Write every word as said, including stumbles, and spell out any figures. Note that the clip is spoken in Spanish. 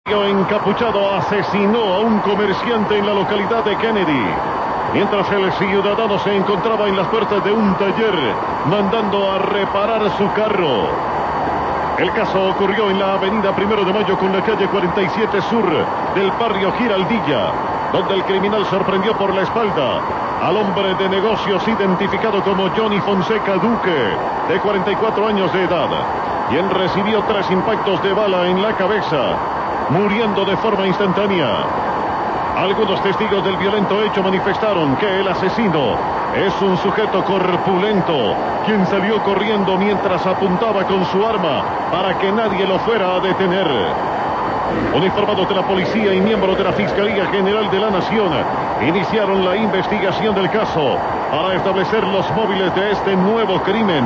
Encapuchado asesinó a un comerciante en la localidad de Kennedy, mientras el ciudadano se encontraba en las puertas de un taller mandando a reparar su carro. El caso ocurrió en la avenida Primero de Mayo con la calle cuarenta y siete Sur del barrio Giraldilla, donde el criminal sorprendió por la espalda al hombre de negocios identificado como Johnny Fonseca Duque, de cuarenta y cuatro años de edad, quien recibió tres impactos de bala en la cabeza, muriendo de forma instantánea. Algunos testigos del violento hecho manifestaron que el asesino es un sujeto corpulento, quien salió corriendo mientras apuntaba con su arma para que nadie lo fuera a detener. Uniformados de la policía y miembros de la Fiscalía General de la Nación iniciaron la investigación del caso para establecer los móviles de este nuevo crimen.